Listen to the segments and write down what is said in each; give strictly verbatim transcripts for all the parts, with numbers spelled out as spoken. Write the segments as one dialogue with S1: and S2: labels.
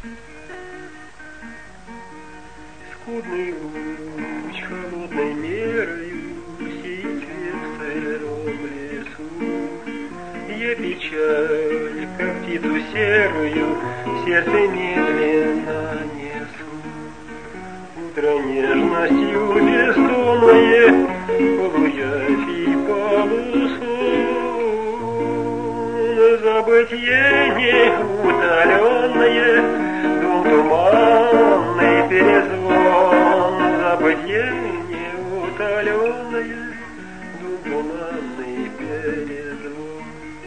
S1: Скудный луч холодной мерою сеет свет в сыром лесу. Я печаль, как птицу серую, в сердце медленно несу. Утро нежностью бездонное, полуявь и полусон. Забытье неутоленное, дом туманный перезвон. Забытье неутоленное, дом туманный перезвон.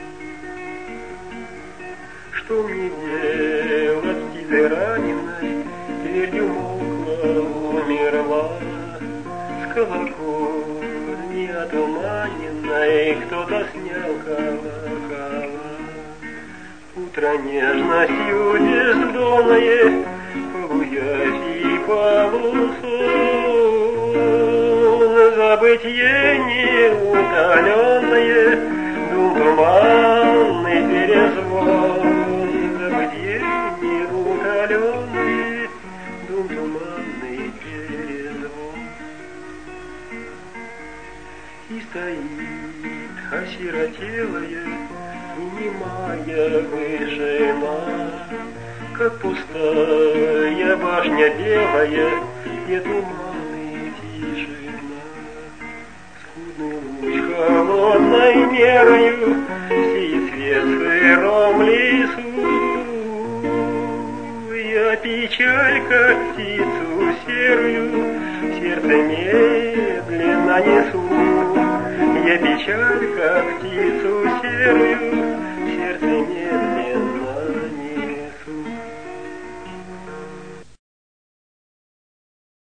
S1: Что мне делать, птицы раненой, твердью мокла, умерла. С колокольни отуманенной кто-то снял колокола. Утро нежностью бездонное, полуявь и полусон. Забытье неутоленное, дум туманный перезвон. Забытье неутоленное, дум туманный перезвон. И стоит осиротелая и немая выжжена, как пустая башня белая, где туманный тишина. Скудный луч холодной мерою сеет свет в сыром лесу. Я печаль, как птицу серую, в сердце медленно несу. Я печаль, как птицу серую,